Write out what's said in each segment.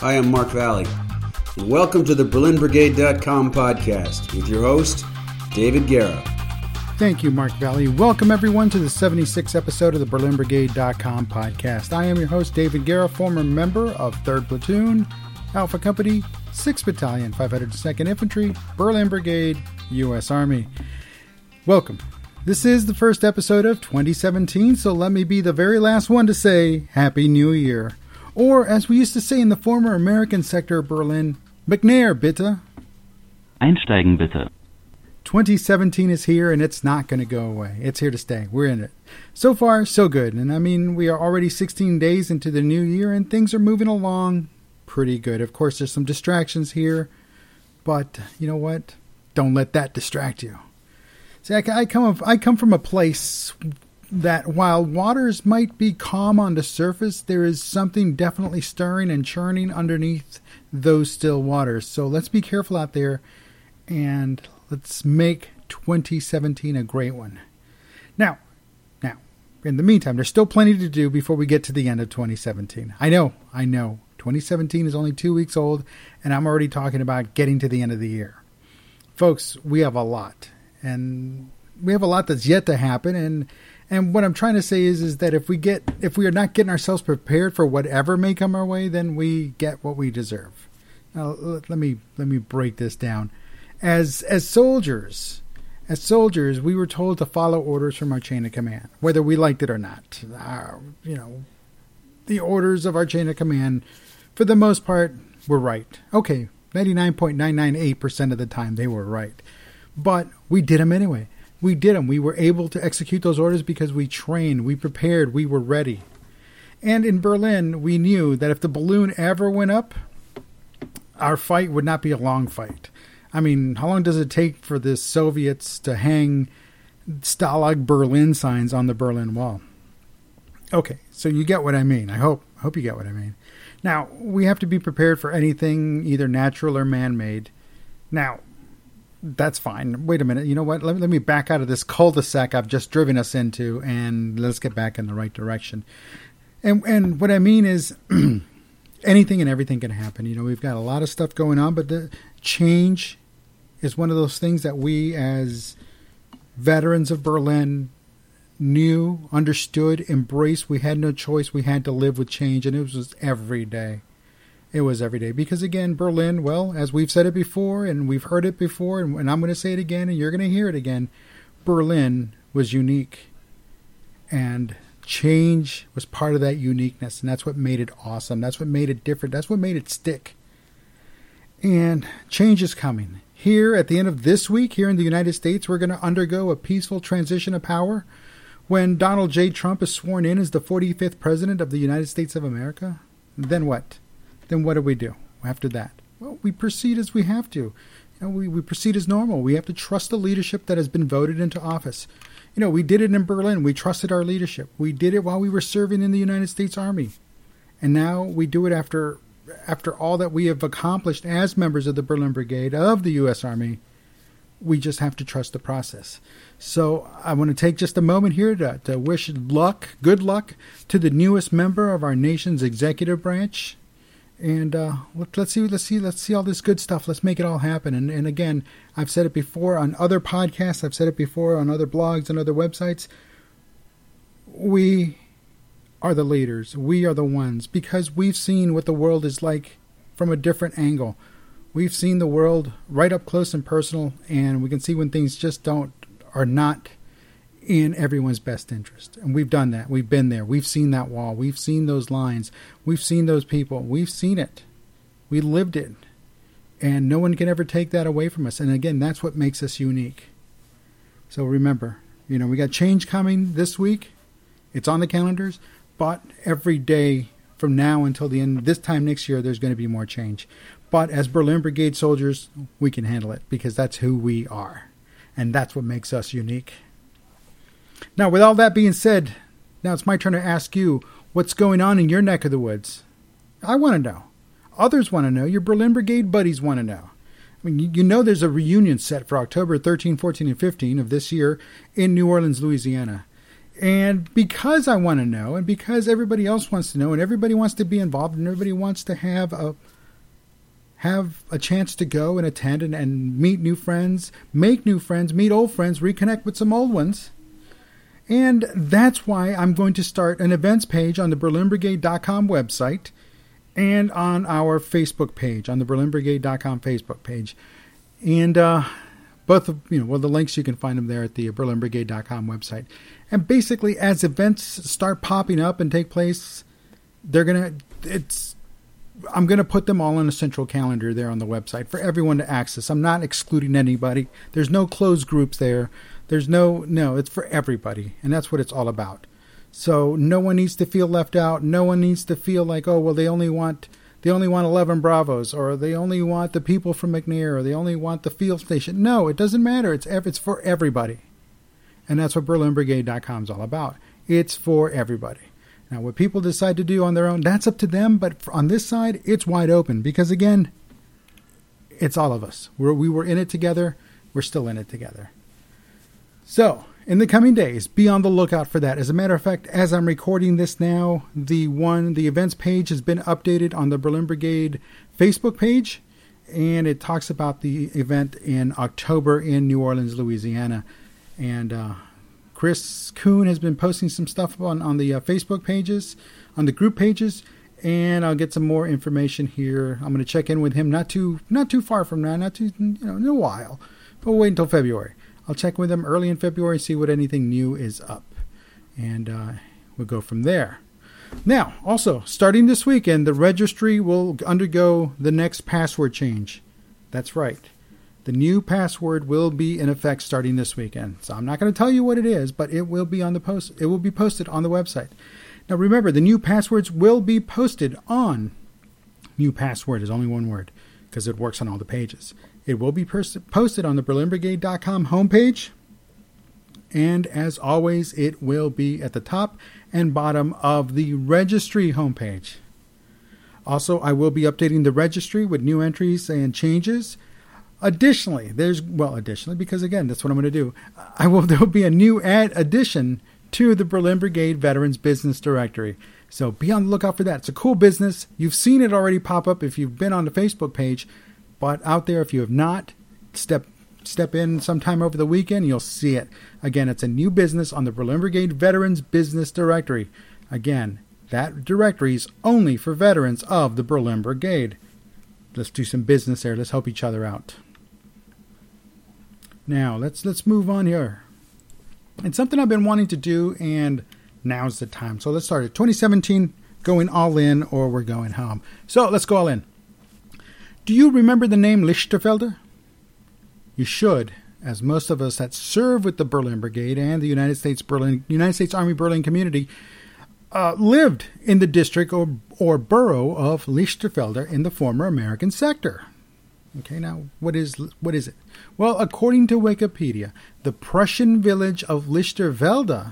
Hi, I'm Mark Valley, and welcome to the BerlinBrigade.com podcast with your host, David Guerra. Thank you, Mark Valley. Welcome, everyone, to the 76th episode of the BerlinBrigade.com podcast. I am your host, David Guerra, former member of 3rd Platoon, Alpha Company, 6th Battalion, 502nd Infantry, Berlin Brigade, U.S. Army. Welcome. This is the first episode of 2017, so let me be the very last one to say Happy New Year. Or, as we used to say in the former American sector of Berlin, McNair, bitte. Einsteigen, bitte. 2017 is here, and it's not going to go away. It's here to stay. We're in it. So far, so good. And I mean, we are already 16 days into the new year, and things are moving along pretty good. Of course, there's some distractions here, but you know what? Don't let that distract you. See, I come from a place that while waters might be calm on the surface, there is something definitely stirring and churning underneath those still waters. So let's be careful out there, and let's make 2017 a great one. Now, in the meantime, there's still plenty to do before we get to the end of 2017. I know. 2017 is only 2 weeks old, and I'm already talking about getting to the end of the year. Folks, we have a lot, and we have a lot that's yet to happen, and what I'm trying to say is that if we are not getting ourselves prepared for whatever may come our way, then we get what we deserve. Now, let me break this down. As soldiers, we were told to follow orders from our chain of command, whether we liked it or not. The orders of our chain of command, for the most part, were right. Okay, 99.998% of the time they were right. But we did them anyway. We did them. We were able to execute those orders because we trained, we prepared, we were ready. And in Berlin, we knew that if the balloon ever went up, our fight would not be a long fight. I mean, how long does it take for the Soviets to hang Stalag Berlin signs on the Berlin Wall? Okay, so you get what I mean. I hope you get what I mean. Now, we have to be prepared for anything either natural or man-made. Now, that's fine. Wait a minute. You know what? Let me back out of this cul-de-sac I've just driven us into, and let's get back in the right direction. And what I mean is anything and everything can happen. You know, we've got a lot of stuff going on, but the change is one of those things that we as veterans of Berlin knew, understood, embraced. We had no choice. We had to live with change, and it was every day. It was every day. Because again, Berlin, well, as we've said it before, and we've heard it before, and I'm going to say it again, and you're going to hear it again, Berlin was unique. And change was part of that uniqueness, and that's what made it awesome. That's what made it different. That's what made it stick. And change is coming. Here, at the end of this week, here in the United States, we're going to undergo a peaceful transition of power when Donald J. Trump is sworn in as the 45th President of the United States of America. Then what? Then what do we do after that? Well, we proceed as we have to. We proceed as normal. We have to trust the leadership that has been voted into office. We did it in Berlin. We trusted our leadership. We did it while we were serving in the United States Army. And now we do it after all that we have accomplished as members of the Berlin Brigade of the U.S. Army. We just have to trust the process. So I want to take just a moment here to wish good luck to the newest member of our nation's executive branch. And let's see all this good stuff. Let's make it all happen. And again, I've said it before on other podcasts. I've said it before on other blogs and other websites. We are the leaders. We are the ones, because we've seen what the world is like from a different angle. We've seen the world right up close and personal, and we can see when things just are not in everyone's best interest. And we've done that. We've been there. We've seen that wall. We've seen those lines. We've seen those people. We've seen it. We lived it. And no one can ever take that away from us. And again, that's what makes us unique. So remember, we got change coming this week. It's on the calendars. But every day from now until the end, this time next year, there's going to be more change. But as Berlin Brigade soldiers, we can handle it because that's who we are. And that's what makes us unique. Now, with all that being said, now it's my turn to ask you, what's going on in your neck of the woods? I want to know. Others want to know. Your Berlin Brigade buddies want to know. I mean, there's a reunion set for October 13, 14, and 15 of this year in New Orleans, Louisiana. And because I want to know, and because everybody else wants to know, and everybody wants to be involved, and everybody wants to have have a chance to go and attend and meet new friends, make new friends, meet old friends, reconnect with some old ones. And that's why I'm going to start an events page on the BerlinBrigade.com website and on our Facebook page, on the BerlinBrigade.com Facebook page. And both of, the links, you can find them there at the BerlinBrigade.com website. And basically, as events start popping up and take place, I'm going to put them all on a central calendar there on the website for everyone to access. I'm not excluding anybody. There's no closed groups there. There's no, it's for everybody. And that's what it's all about. So no one needs to feel left out. No one needs to feel like, oh, well, they only want 11 Bravos, or they only want the people from McNair, or they only want the field station. No, it doesn't matter. It's for everybody. And that's what BerlinBrigade.com is all about. It's for everybody. Now, what people decide to do on their own, that's up to them. But on this side, it's wide open because, again, it's all of us. We were in it together. We're still in it together. So, in the coming days, be on the lookout for that. As a matter of fact, as I'm recording this now, the events page has been updated on the Berlin Brigade Facebook page, and it talks about the event in October in New Orleans, Louisiana. And Chris Kuhn has been posting some stuff on the Facebook pages, on the group pages, and I'll get some more information here. I'm going to check in with him not too far from now, in a while, but we'll wait until February. I'll check with him early in February, see what anything new is up, and we'll go from there. Now, also, starting this weekend, the registry will undergo the next password change. That's right. The new password will be in effect starting this weekend. So I'm not going to tell you what it is, but it will be on the post. It will be posted on the website. Now, remember, the new passwords will be posted on. New password is only one word because it works on all the pages. It will be posted on the BerlinBrigade.com homepage. And as always, it will be at the top and bottom of the registry homepage. Also, I will be updating the registry with new entries and changes. Additionally, because again, that's what I'm going to do. There will be a new addition to the Berlin Brigade Veterans Business Directory. So be on the lookout for that. It's a cool business. You've seen it already pop up if you've been on the Facebook page. But out there, if you have not, step in sometime over the weekend, you'll see it. Again, it's a new business on the Berlin Brigade Veterans Business Directory. Again, that directory is only for veterans of the Berlin Brigade. Let's do some business there. Let's help each other out. Now, let's move on here. It's something I've been wanting to do, and now's the time. So let's start it. 2017, going all in, or we're going home. So let's go all in. Do you remember the name Lichterfelder? You should, as most of us that serve with the Berlin Brigade and the United States Army Berlin community lived in the district or borough of Lichterfelder in the former American sector. Okay, now what is it? Well, according to Wikipedia, the Prussian village of Lichterfelde,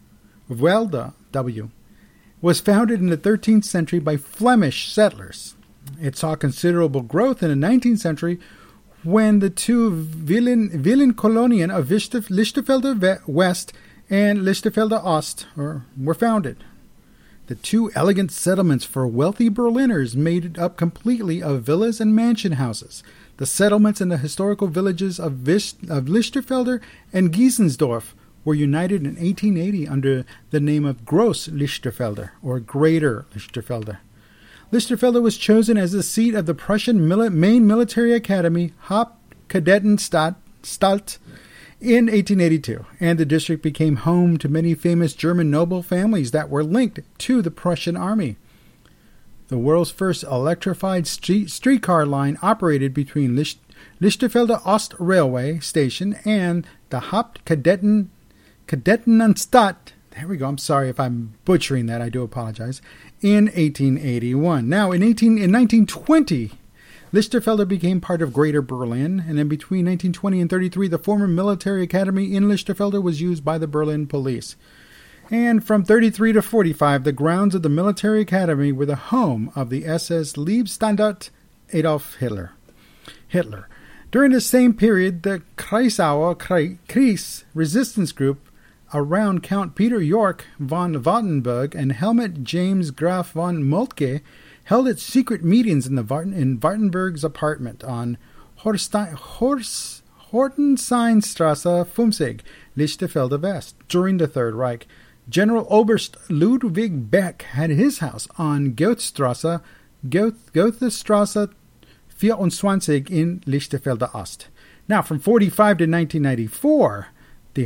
was founded in the 13th century by Flemish settlers. It saw considerable growth in the 19th century when the two Villenkolonien of Lichterfelde West and Lichterfelde Ost were founded. The two elegant settlements for wealthy Berliners made up completely of villas and mansion houses. The settlements in the historical villages of Lichterfelder and Giesensdorf were united in 1880 under the name of Gross Lichterfelder, or Greater Lichterfelder. Lichterfelde was chosen as the seat of the Prussian main military academy, Hauptkadettenstadt, in 1882, and the district became home to many famous German noble families that were linked to the Prussian army. The world's first electrified streetcar line operated between Lichterfelde Ost Railway Station and the Hauptkadettenstadt. There we go. I'm sorry if I'm butchering that. I do apologize. In 1881. Now, in 1920, Lichterfelde became part of Greater Berlin, and then between 1920 and 1933, the former military academy in Lichterfelde was used by the Berlin police. And from 1933 to 1945, the grounds of the military academy were the home of the SS Leibstandarte Adolf Hitler. During the same period, the Kreisauer Kreis resistance group around Count Peter York von Wattenberg and Helmut James Graf von Moltke held its secret meetings in Wartenberg's apartment on Hortenseinstrasse 50, Lichterfelde West. During the Third Reich, General Oberst Ludwig Beck had his house on Goethestrasse 24 in Lichterfelde Ost. Now, from 45 to 1994, the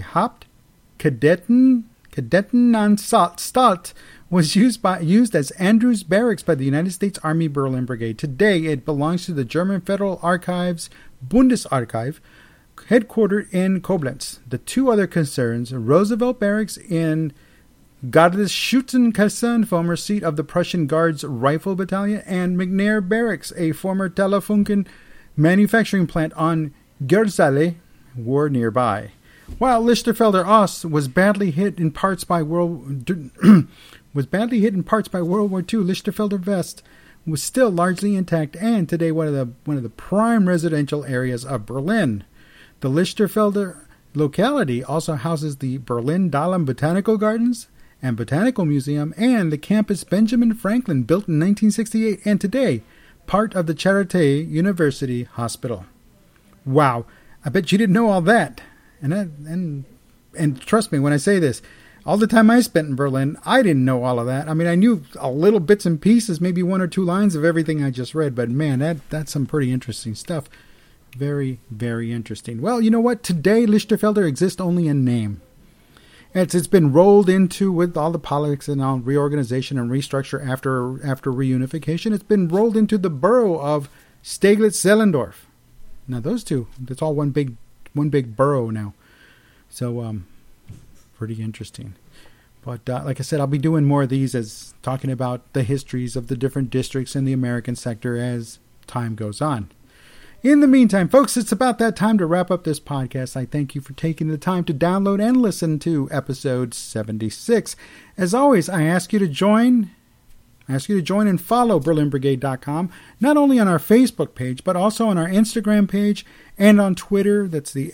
Hauptkadettenanstalt was used as Andrews Barracks by the United States Army Berlin Brigade. Today, it belongs to the German Federal Archives Bundesarchiv, headquartered in Koblenz. The two other concerns, Roosevelt Barracks in Gardeschützenkasten, former seat of the Prussian Guards Rifle Battalion, and McNair Barracks, a former Telefunken manufacturing plant on Gürzelee, were nearby. While Lichterfelder Ost was badly hit in parts by World War II, Lichterfelder West was still largely intact and today one of the prime residential areas of Berlin. The Lichterfelder locality also houses the Berlin Dahlem Botanical Gardens and Botanical Museum and the campus Benjamin Franklin, built in 1968 and today part of the Charité University Hospital. Wow, I bet you didn't know all that. And trust me when I say this, all the time I spent in Berlin, I didn't know all of that. I mean, I knew a little bits and pieces, maybe one or two lines of everything I just read, but man, that's some pretty interesting stuff. Very, very interesting. Well, you know what? Today, Lichterfelder exists only in name. It's been rolled into, with all the politics and all reorganization and restructure after reunification, it's been rolled into the borough of Steglitz-Zehlendorf. Now, those two, that's all one big borough now. So, pretty interesting. But like I said, I'll be doing more of these as talking about the histories of the different districts in the American sector as time goes on. In the meantime, folks, it's about that time to wrap up this podcast. I thank you for taking the time to download and listen to episode 76. As always, I ask you to join and follow BerlinBrigade.com, not only on our Facebook page, but also on our Instagram page and on Twitter. That's the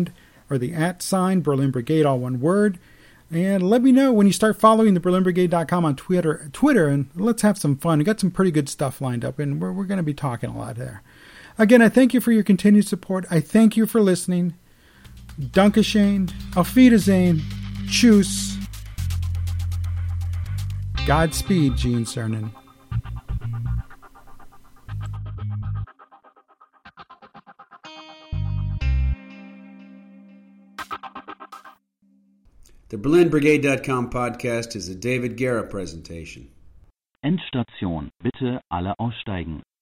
@ Berlin Brigade, all one word. And let me know when you start following the BerlinBrigade.com on Twitter, and let's have some fun. We got some pretty good stuff lined up, and we're going to be talking a lot there. Again, I thank you for your continued support. I thank you for listening. Dankeschön, Auf Wiedersehen, Tschüss. Godspeed, Gene Cernan. The BerlinBrigade.com podcast is a David Guerra presentation. Endstation. Bitte alle aussteigen.